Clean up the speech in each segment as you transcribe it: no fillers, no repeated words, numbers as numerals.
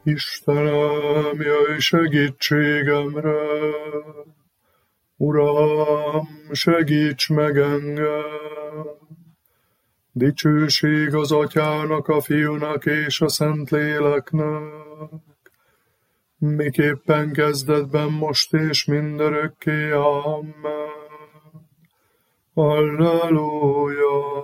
Istenem, jöjj segítségemre! Uram, segíts meg engem! Dicsőség az Atyának, a Fiúnak és a Szentléleknek, miképpen kezdetben, most és mindörökké. Amen. Halleluja!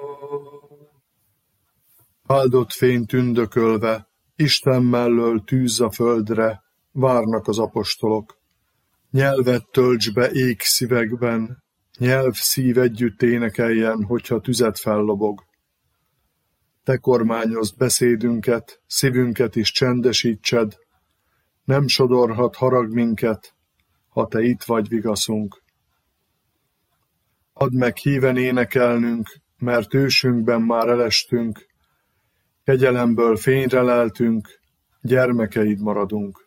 Áldott fény tündökölve, Isten mellől tűz a földre, várnak az apostolok. Nyelvet tölts be égszívekben, nyelv-szív együtt énekeljen, hogyha tüzet fellobog. Te kormányozd beszédünket, szívünket is csendesítsed, nem sodorhat harag minket, ha te itt vagy vigaszunk. Add meg híven énekelnünk, mert ősünkben már elestünk, kegyelemből fényre leltünk, gyermekeid maradunk.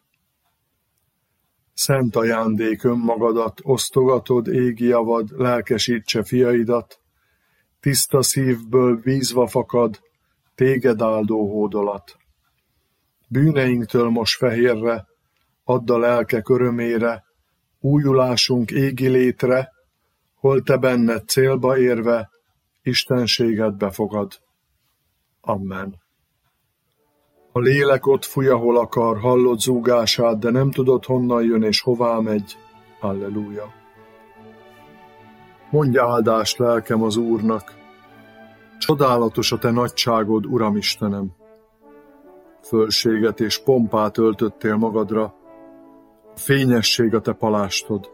Szent ajándék önmagadat, osztogatod égi javad, lelkesítse fiaidat, tiszta szívből bízva fakad, téged áldó hódolat. Bűneinktől mos fehérre, add a lelkek örömére, újulásunk égi létre, hol te benned célba érve, istenséged befogad. Amen. A lélek ott fúj, ahol akar, hallod zúgását, de nem tudod, honnan jön és hová megy. Halleluja. Mondj áldást, lelkem, az Úrnak. Csodálatos a te nagyságod, Uram Istenem. Fölséget és pompát öltöttél magadra, a fényesség a te palástod.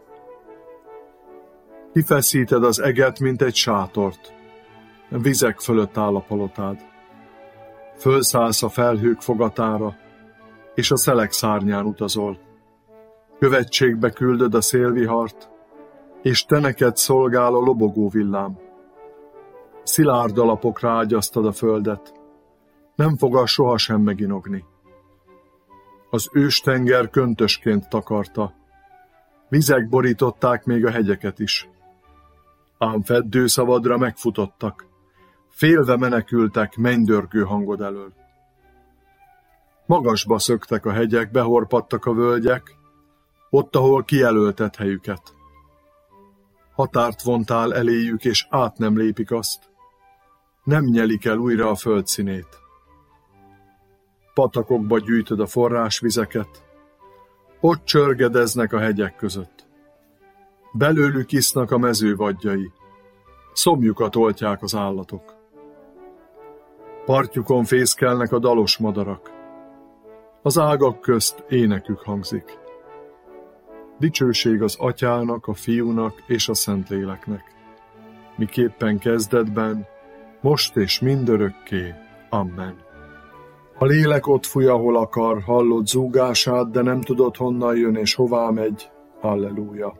Kifeszíted az eget, mint egy sátort, vizek fölött áll a palotád. Fölszállsz a felhők fogatára, és a szelek szárnyán utazol. Követségbe küldöd a szélvihart, és te neked szolgál a lobogó villám. Szilárd alapokra ágyaztad a földet, nem fog sohasem meginogni. Az őstenger köntösként takarta, vizek borították még a hegyeket is. Ám feddőszavadra megfutottak, félve menekültek mennydörgő hangod elől. Magasba szöktek a hegyek, behorpadtak a völgyek, ott, ahol kijelölted helyüket. Határt vontál eléjük, és át nem lépik azt, nem nyelik el újra a föld színét. Patakokba gyűjtöd a forrásvizeket, ott csörgedeznek a hegyek között. Belőlük isznak a mező vadjai, szomjukat oltják az állatok. Partjukon fészkelnek a dalos madarak, az ágak közt énekük hangzik. Dicsőség az Atyának, a Fiúnak és a Szentléleknek, miképpen kezdetben, most és mindörökké. Amen. A lélek ott fúj, ahol akar, hallod zúgását, de nem tudod, honnan jön és hová megy. Halleluja.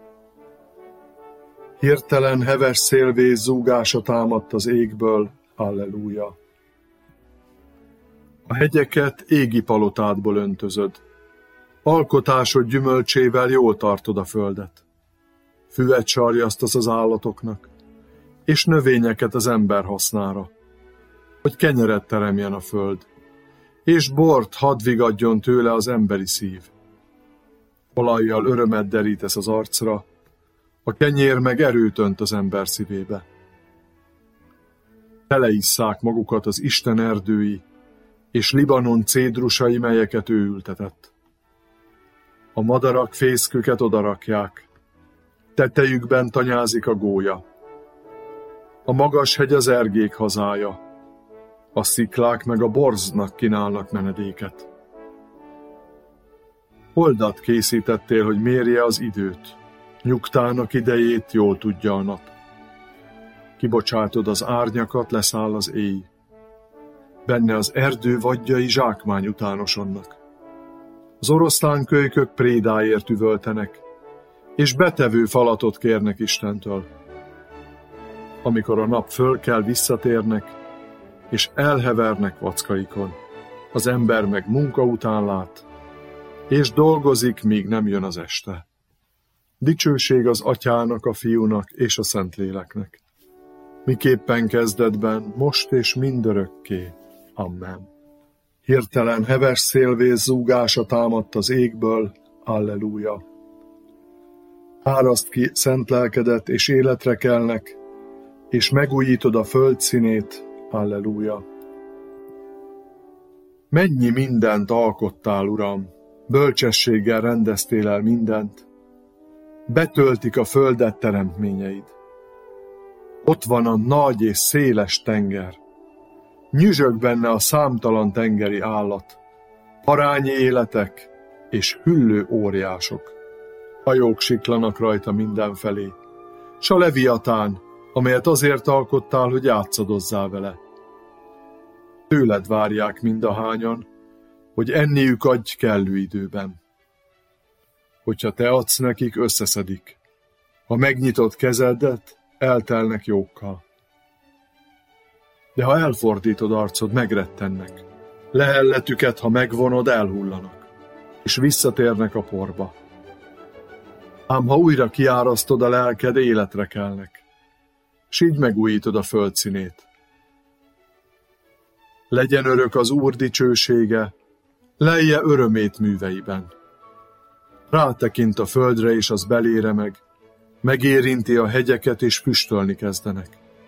Hirtelen heves szélvész zúgása támadt az égből. Halleluja. A hegyeket égi palotádból öntözöd. Alkotásod gyümölcsével jól tartod a földet. Füvet sarjasztasz az állatoknak, és növényeket az ember hasznára, hogy kenyeret teremjen a föld, és bort hadd vigadjon tőle az emberi szív. Olajjal örömet derítesz az arcra, a kenyér meg erőt önt az ember szívébe. Teleisszák magukat az Isten erdői, és Libanon cédrusai, melyeket ő ültetett. A madarak fészküket odarakják, tetejükben tanyázik a gólya. A magas hegy az ergék hazája, a sziklák meg a borznak kínálnak menedéket. Holdat készítettél, hogy mérje az időt, nyugtának idejét jól tudja a nap. Kibocsátod az árnyakat, leszáll az éj. Benne az erdő vadjai zsákmány utánosodnak. Az oroszlánkölykök prédáért üvöltenek, és betevő falatot kérnek Istentől. Amikor a nap fölkel, visszatérnek, és elhevernek vackaikon. Az ember meg munka után lát, és dolgozik, míg nem jön az este. Dicsőség az Atyának, a Fiúnak és a Szentléleknek, miképpen kezdetben, most és mindörökké. Amen. Hirtelen heves szélvész zúgása támadt az égből, alleluja. Áraszt ki szent lelkedet, és életre kelnek, és megújítod a föld színét, alleluja. Mennyi mindent alkottál, Uram, bölcsességgel rendeztél el mindent, betöltik a földet teremtményeid. Ott van a nagy és széles tenger, nyüzsög benne a számtalan tengeri állat, parányi életek és hüllő óriások. Hajók siklanak rajta mindenfelé, s a leviatán, amelyet azért alkottál, hogy játszadozzál vele. Tőled várják mindahányan, hogy enniük adj kellő időben. Hogyha te adsz nekik, összeszedik. Ha megnyitod kezedet, eltelnek jókkal. De ha elfordítod arcod, megrettennek. Lehelletüket, ha megvonod, elhullanak, és visszatérnek a porba. Ám ha újra kiárasztod a lelked, életre kelnek, s így megújítod a föld színét. Legyen örök az Úr dicsősége, lelje örömét műveiben. Rátekint a földre, és az belére megérinti a hegyeket, és füstölni kezdenek.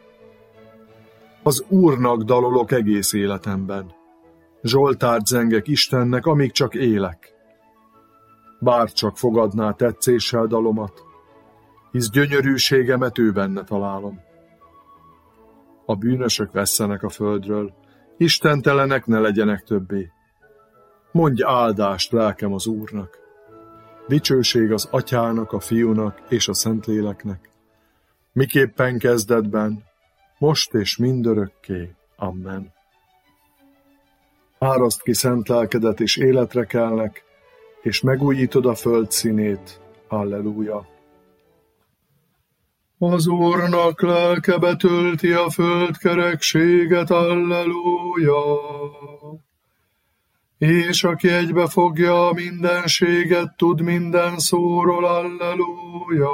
Az Úrnak dalolok egész életemben, zsoltárt zengek Istennek, amíg csak élek. Bár csak fogadná tetszéssel dalomat, hisz gyönyörűségemet ő benne találom. A bűnösök vesszenek a földről, istentelenek ne legyenek többé. Mondj áldást, lelkem, az Úrnak. Dicsőség az Atyának, a Fiúnak és a Szentléleknek, miképpen kezdetben, most és mindörökké. Amen. Áraszt ki szent lelkedet, és életre kelnek, és megújítod a föld színét. Alleluja. Az Úrnak lelke betölti a föld kerekséget. Alleluja. És aki egybefogja a mindenséget, tud minden szóról. Alleluja.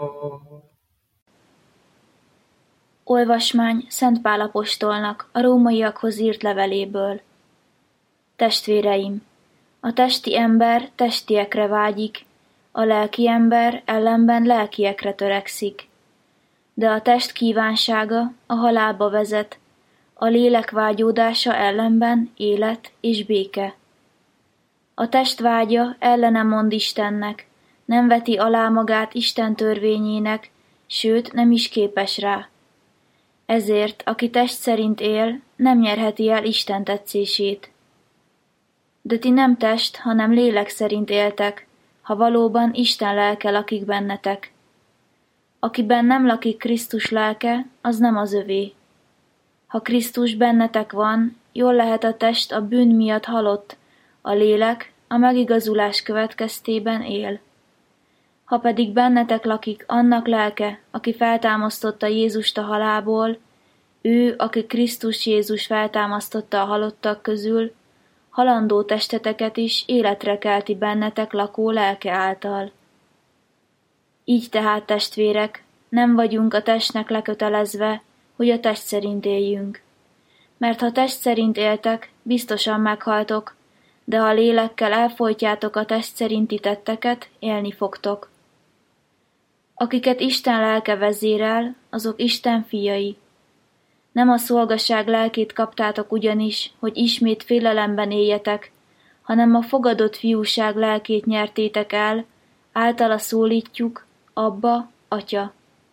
Olvasmány Szent Pál apostolnak a rómaiakhoz írt leveléből. Testvéreim, a testi ember testiekre vágyik, a lelki ember ellenben lelkiekre törekszik. De a test kívánsága a halálba vezet, a lélek vágyódása ellenben élet és béke. A test vágya ellene mond Istennek, nem veti alá magát Isten törvényének, sőt nem is képes rá. Ezért, aki test szerint él, nem nyerheti el Isten tetszését. De ti nem test, hanem lélek szerint éltek, ha valóban Isten lelke lakik bennetek. Akiben nem lakik Krisztus lelke, az nem az övé. Ha Krisztus bennetek van, jól lehet a test a bűn miatt halott, a lélek a megigazulás következtében él. Ha pedig bennetek lakik annak lelke, aki feltámasztotta Jézust a halálból, ő, aki Krisztus Jézus feltámasztotta a halottak közül, halandó testeteket is életre kelti bennetek lakó lelke által. Így tehát, testvérek, nem vagyunk a testnek lekötelezve, hogy a test szerint éljünk. Mert ha test szerint éltek, biztosan meghaltok, de ha lélekkel elfojtjátok a test szerinti tetteket, élni fogtok. Akiket Isten lelke vezérel, azok Isten fiai. Nem a szolgaság lelkét kaptátok ugyanis, hogy ismét félelemben éljetek, hanem a fogadott fiúság lelkét nyertétek el, általa szólítjuk, Abba, Atya.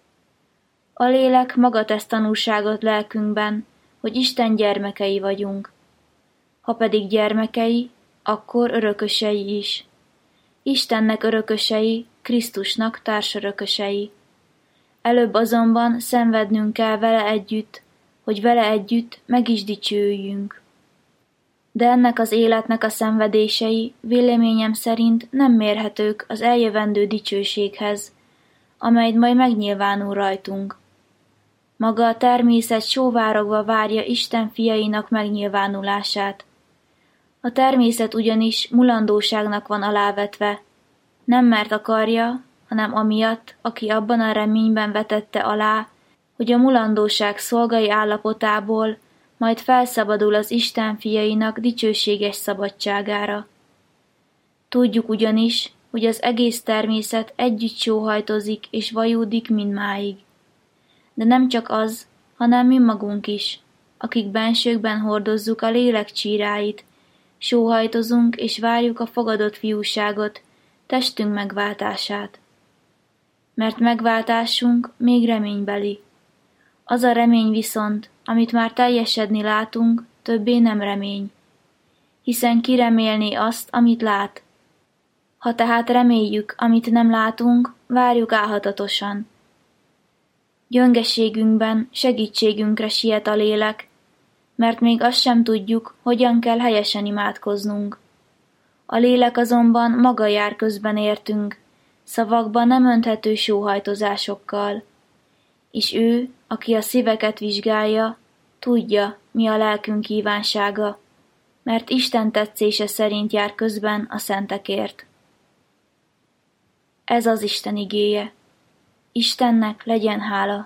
A lélek maga tesz tanúságot lelkünkben, hogy Isten gyermekei vagyunk. Ha pedig gyermekei, akkor örökösei is. Istennek örökösei, Krisztusnak társörökösei. Előbb azonban szenvednünk kell vele együtt, hogy vele együtt meg is dicsőjünk. De ennek az életnek a szenvedései véleményem szerint nem mérhetők az eljövendő dicsőséghez, amely majd megnyilvánul rajtunk. Maga a természet sóvárogva várja Isten fiainak megnyilvánulását. A természet ugyanis mulandóságnak van alávetve, nem mert akarja, hanem amiatt, aki abban a reményben vetette alá, hogy a mulandóság szolgai állapotából majd felszabadul az Isten fiainak dicsőséges szabadságára. Tudjuk ugyanis, hogy az egész természet együtt sóhajtozik és vajúdik mindmáig. De nem csak az, hanem mi magunk is, akik bensőkben hordozzuk a lélek csíráit, sóhajtozunk és várjuk a fogadott fiúságot, testünk megváltását. Mert megváltásunk még reménybeli. Az a remény viszont, amit már teljesedni látunk, többé nem remény. Hiszen ki remélné azt, amit lát? Ha tehát reméljük, amit nem látunk, várjuk álhatatosan. Gyöngeségünkben segítségünkre siet a lélek, mert még azt sem tudjuk, hogyan kell helyesen imádkoznunk. A lélek azonban maga jár közben értünk, szavakban nem önthető sóhajtozásokkal, és ő, aki a szíveket vizsgálja, tudja, mi a lelkünk kívánsága, mert Isten tetszése szerint jár közben a szentekért. Ez az Isten igéje. Istennek legyen hála.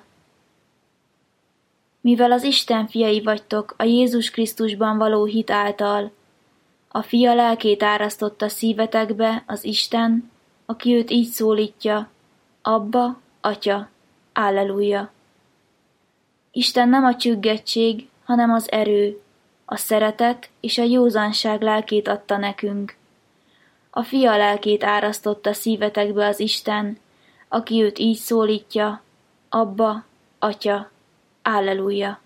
Mivel az Isten fiai vagytok a Jézus Krisztusban való hit által, a Fia lelkét árasztotta szívetekbe az Isten, aki őt így szólítja, Abba, Atya, Alleluja. Isten nem a csüggettség, hanem az erő, a szeretet és a józanság lelkét adta nekünk. A Fia lelkét árasztotta szívetekbe az Isten, aki őt így szólítja, Abba, Atya, Alleluja.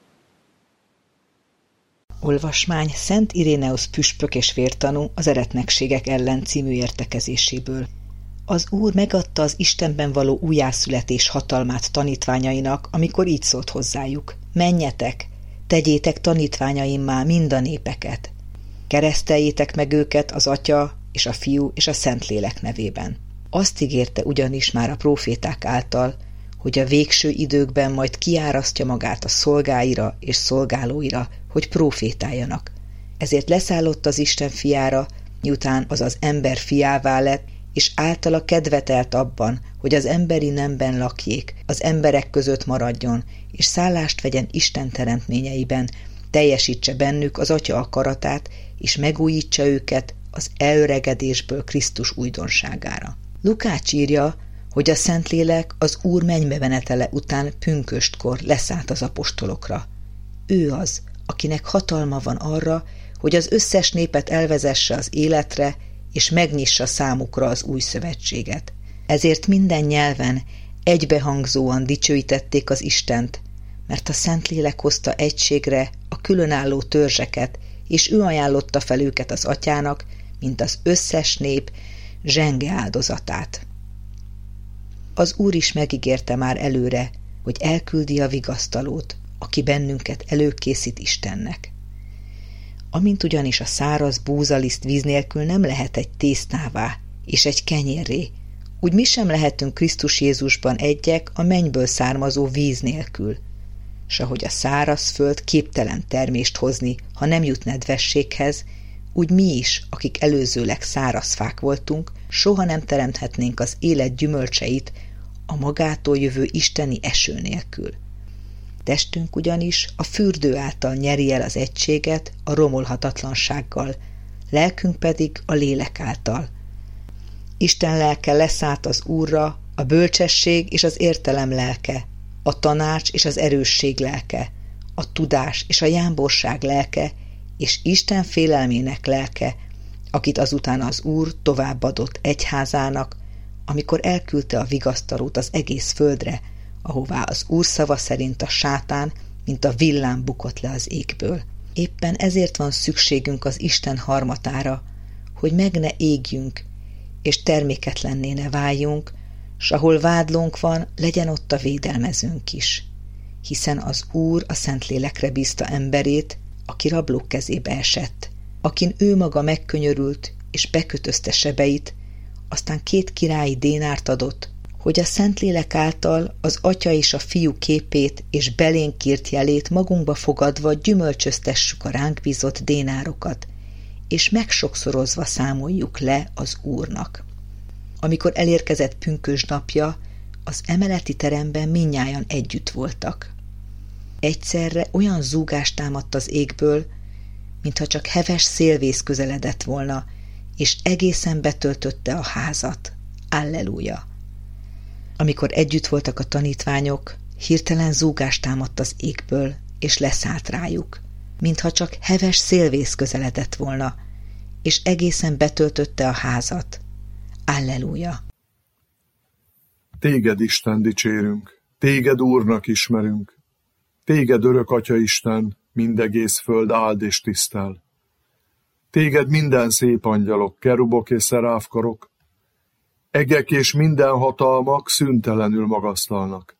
Olvasmány Szent Iréneusz püspök és vértanú az Eretnekségek ellen című értekezéséből. Az Úr megadta az Istenben való újjászületés hatalmát tanítványainak, amikor így szólt hozzájuk: menjetek, tegyétek tanítványaimmá mind a népeket. Kereszteljétek meg őket az Atya és a Fiú és a Szentlélek nevében. Azt ígérte ugyanis már a próféták által, hogy a végső időkben majd kiárasztja magát a szolgáira és szolgálóira, hogy prófétáljanak. Ezért leszállott az Isten fiára, miután az ember fiává lett, és általa kedvetelt abban, hogy az emberi nemben lakjék, az emberek között maradjon, és szállást vegyen Isten teremtményeiben, teljesítse bennük az Atya akaratát, és megújítsa őket az elöregedésből Krisztus újdonságára. Lukács írja, hogy a Szentlélek az Úr mennybe menetele után pünköstkor leszállt az apostolokra. Ő az, akinek hatalma van arra, hogy az összes népet elvezesse az életre, és megnyissa számukra az új szövetséget. Ezért minden nyelven egybehangzóan dicsőítették az Istent, mert a Szentlélek hozta egységre a különálló törzseket, és ő ajánlotta fel őket az Atyának, mint az összes nép zsenge áldozatát. Az Úr is megígérte már előre, hogy elküldi a vigasztalót, aki bennünket előkészít Istennek. Amint ugyanis a száraz búzaliszt víz nélkül nem lehet egy tésztává és egy kenyérré, úgy mi sem lehetünk Krisztus Jézusban egyek a mennyből származó víz nélkül, s ahogy a száraz föld képtelen termést hozni, ha nem jut nedvességhez, úgy mi is, akik előzőleg száraz fák voltunk, soha nem teremthetnénk az élet gyümölcseit a magától jövő isteni eső nélkül. Testünk ugyanis a fürdő által nyeri el az egységet a romolhatatlansággal, lelkünk pedig a lélek által. Isten lelke leszállt az Úrra, a bölcsesség és az értelem lelke, a tanács és az erősség lelke, a tudás és a jámborság lelke, és Isten félelmének lelke, akit azután az Úr továbbadott egyházának, amikor elküldte a vigasztalót az egész földre, ahová az Úr szava szerint a sátán, mint a villám bukott le az égből. Éppen ezért van szükségünk az Isten harmatára, hogy meg ne égjünk, és terméketlenné ne váljunk, s ahol vádlónk van, legyen ott a védelmezőnk is. Hiszen az Úr a Szentlélekre bízta emberét, aki rablók kezébe esett, akin ő maga megkönyörült, és bekötözte sebeit, aztán 2 királyi dénárt adott, hogy a Szentlélek által az Atya és a Fiú képét és belénk írt jelét magunkba fogadva gyümölcsöztessük a ránk bízott dénárokat, és megsokszorozva számoljuk le az Úrnak. Amikor elérkezett pünkösd napja, az emeleti teremben mindnyájan együtt voltak. Egyszerre olyan zúgást támadt az égből, mintha csak heves szélvész közeledett volna, és egészen betöltötte a házat. Alleluja! Amikor együtt voltak a tanítványok, hirtelen zúgást támadt az égből, és leszállt rájuk, mintha csak heves szélvész közeledett volna, és egészen betöltötte a házat. Alleluja! Téged, Isten, dicsérünk, téged Úrnak ismerünk, téged, örök Atya Isten, mindegész föld áld és tisztel. Téged minden szép angyalok, kerubok és szeráfkarok, egek és minden hatalmak szüntelenül magasztalnak.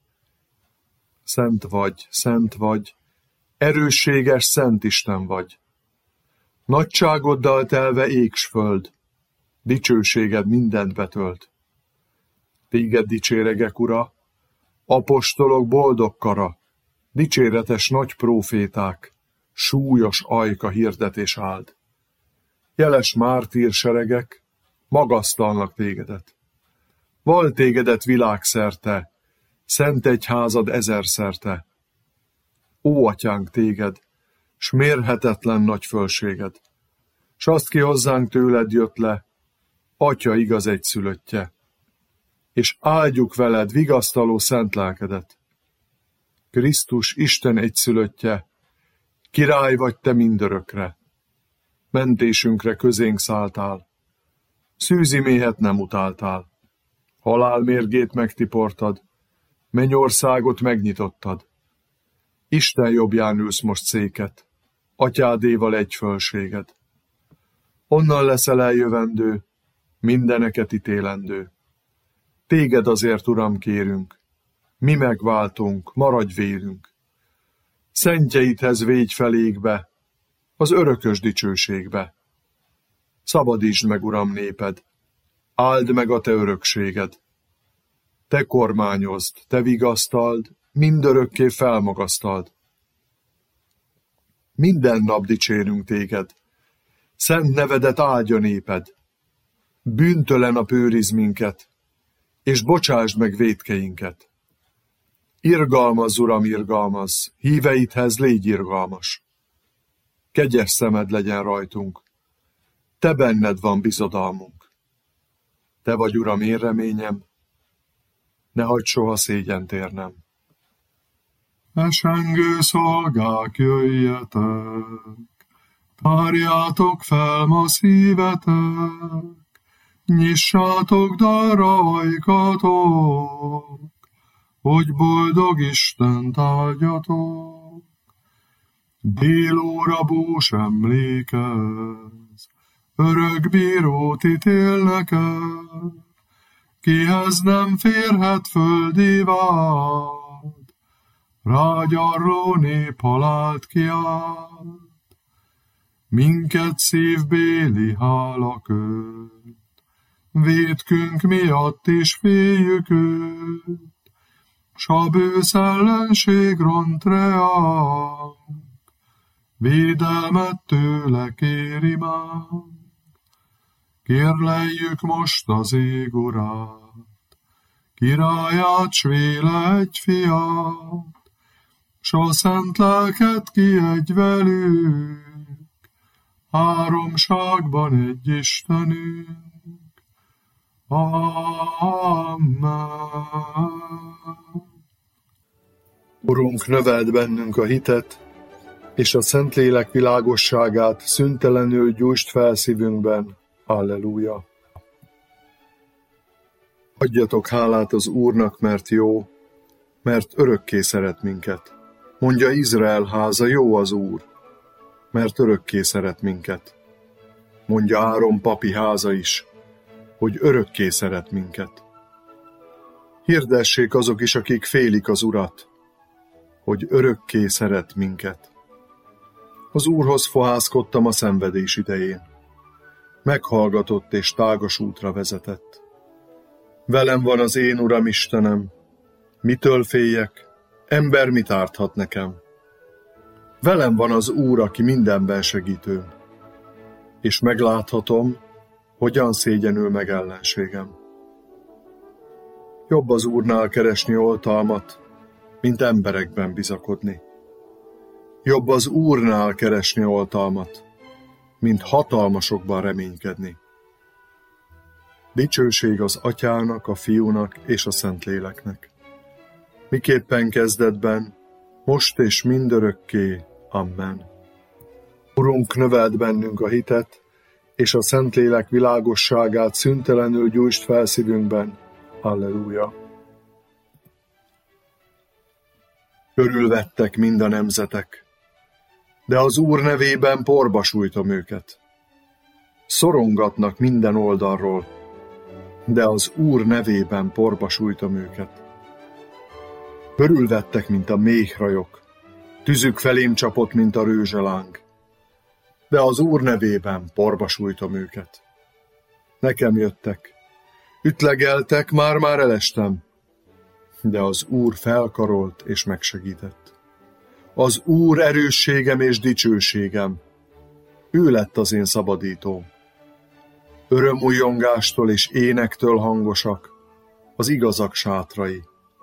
Szent vagy, erősséges Szent Isten vagy. Nagyságoddal telve ég s föld, dicsőséged mindent betölt. Téged dicséregek, Ura, apostolok boldog kara, dicséretes nagy próféták, súlyos ajka hirdetés áld. Jeles mártír seregek magasztalnak tégedet. Val tégedet világszerte, szent egyházad ezerszerte. Ó, Atyánk, téged, s mérhetetlen nagy fölséged, s azt ki hozzánk tőled jött le, Atya igaz egyszülöttje, és áldjuk veled vigasztaló szent lelkedet. Krisztus Isten egyszülöttje, király vagy te mindörökre, mentésünkre közénk szálltál, szűzi méhet nem utáltál, halál mérgét megtiportad, mennyországot megnyitottad. Isten jobbján ülsz most széket, Atyádéval egy fölséged. Onnan leszel eljövendő, mindeneket ítélendő. Téged azért, Uram, kérünk, mi megváltunk, maradj vélünk. Szentjeidhez végy felékbe, az örökös dicsőségbe. Szabadítsd meg, Uram, néped, áld meg a te örökséged. Te kormányozd, te vigasztald, mindörökké felmagasztald. Minden nap dicsérünk téged, szent nevedet áldja néped. Bűntelen a őrizd minket, és bocsásd meg vétkeinket. Irgalmazz, Uram, irgalmazz, híveidhez légy irgalmas. Kegyes szemed legyen rajtunk, te benned van bizodalmunk. Te vagy, Uram, én reményem, ne hagyd soha szégyent érnem. Esengő szolgák, jöjjetek, tárjátok fel ma szívetek, nyissátok darra ajkatok, hogy boldog Istent áldjatok. Délóra bús emlékez, örök bírót ítél neked, kihez nem férhet földi vád, rágyarló nép halált kiált. Minket szívbéli hála köt, vétkünk miatt is féljük őt, s a bősz ellenség ront reánk, védelmet tőle kéri már. Kérleljük most az ég urát, királyát, s véle egy fiát, s a szent lelket kiadj velük, háromságban egy Istenünk. Amen. Urunk, növeld bennünk a hitet, és a Szentlélek világosságát szüntelenül gyújtsd fel szívünkben. Alleluja. Adjatok hálát az Úrnak, mert jó, mert örökké szeret minket. Mondja Izrael háza, jó az Úr, mert örökké szeret minket. Mondja Áron papi háza is, hogy örökké szeret minket. Hirdessék azok is, akik félik az Urat, hogy örökké szeret minket. Az Úrhoz fohászkodtam a szenvedés idején. Meghallgatott és tágas útra vezetett. Velem van az én Uram Istenem, mitől féljek, ember mit árthat nekem? Velem van az Úr, aki mindenben segítőm, és megláthatom, hogyan szégyenül meg ellenségem. Jobb az Úrnál keresni oltalmat, mint emberekben bizakodni. Jobb az Úrnál keresni oltalmat, mint hatalmasokban reménykedni. Dicsőség az Atyának, a Fiúnak és a Szentléleknek. Miképpen kezdetben, most és mindörökké. Amen. Urunk, növeld bennünk a hitet, és a Szentlélek világosságát szüntelenül gyújtsd fel szívünkben. Halleluja! Körülvettek mind a nemzetek, de az Úr nevében porba sújtom őket. Szorongatnak minden oldalról, de az Úr nevében porba sújtom őket. Körülvettek, mint a méhrajok, tüzük felém csapott, mint a rőzseláng, de az Úr nevében porba sújtom őket. Nekem jöttek, ütlegeltek, már elestem, de az Úr felkarolt és megsegített. Az Úr erősségem és dicsőségem, ő lett az én szabadítóm. Örömújjongástól és énektől hangosak az igazak sátrai.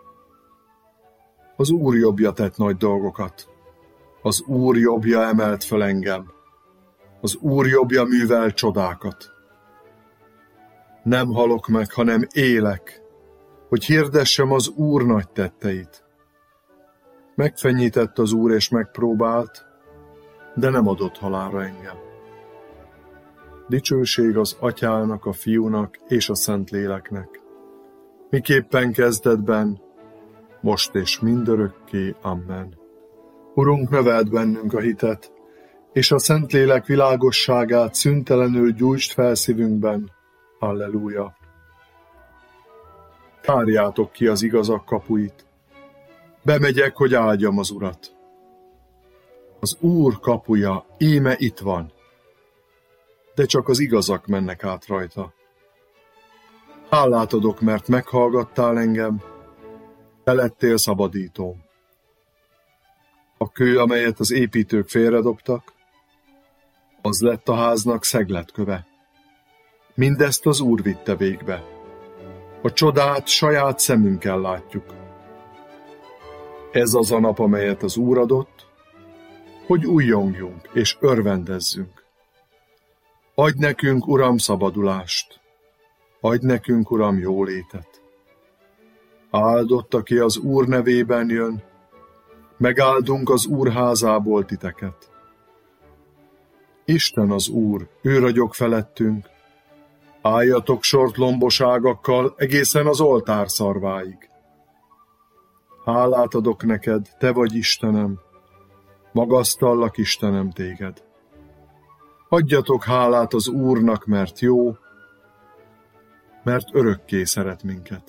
Az Úr jobbja tett nagy dolgokat, az Úr jobbja emelt fel engem, az Úr jobbja művel csodákat. Nem halok meg, hanem élek, hogy hirdessem az Úr nagy tetteit. Megfenyített az Úr és megpróbált, de nem adott halálra engem. Dicsőség az Atyának, a Fiúnak és a Szentléleknek. Miképpen kezdetben, most és mindörökké. Amen. Urunk, növeld bennünk a hitet, és a Szentlélek világosságát szüntelenül gyújtsd fel szívünkben. Halleluja! Tárjátok ki az igazak kapuit. Bemegyek, hogy áldjam az Urat. Az Úr kapuja íme itt van, de csak az igazak mennek át rajta. Hálát adok, mert meghallgattál engem, te lettél szabadítóm. A kő, amelyet az építők félredobtak, az lett a háznak szegletköve. Mindezt az Úr vitte végbe. A csodát saját szemünkkel látjuk. Ez az a nap, amelyet az Úr adott, hogy újjongjunk és örvendezzünk. Adj nekünk, Uram, szabadulást, adj nekünk, Uram, jólétet. Áldott, aki az Úr nevében jön, megáldunk az Úr házából titeket. Isten az Úr, ő ragyog felettünk, álljatok sort lomboságakkal egészen az oltár szarváig. Hálát adok neked, te vagy Istenem, magasztallak, Istenem, téged. Adjatok hálát az Úrnak, mert jó, mert örökké szeret minket.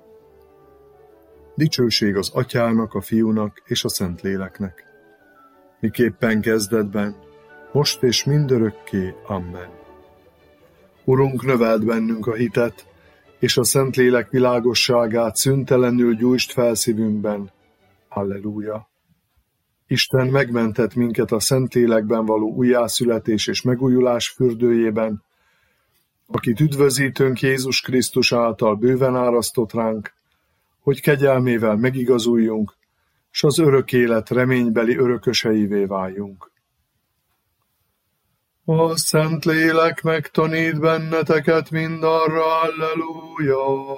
Dicsőség az Atyának, a Fiúnak és a Szentléleknek. Miképpen kezdetben, most és mindörökké. Amen. Urunk, növeld bennünk a hitet, és a Szentlélek világosságát szüntelenül gyújtsd fel szívünkben. Halleluja! Isten megmentett minket a Szentlélekben való újjászületés és megújulás fürdőjében, akit üdvözítőnk Jézus Krisztus által bőven árasztott ránk, hogy kegyelmével megigazuljunk, s az örök élet reménybeli örököseivé váljunk. A Szentlélek megtanít benneteket mindarra, halleluja!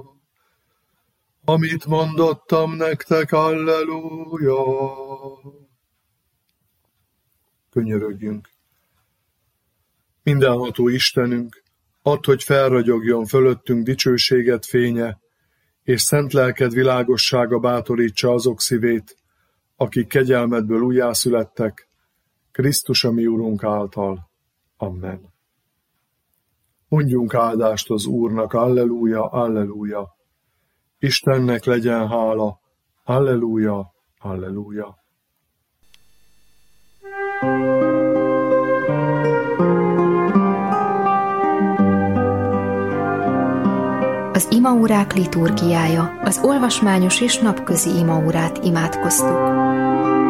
Amit mondottam nektek, halleluja! Könyörögjünk! Mindenható Istenünk, add, hogy felragyogjon fölöttünk dicsőséged fénye, és szent lelked világossága bátorítsa azok szívét, akik kegyelmedből újjászülettek, Krisztus a mi Urunk által. Amen. Mondjunk áldást az Úrnak, halleluja, halleluja! Istennek legyen hála, halleluja, halleluja! Az imaórák liturgiája, az olvasmányos és napközi imaórát imádkoztuk.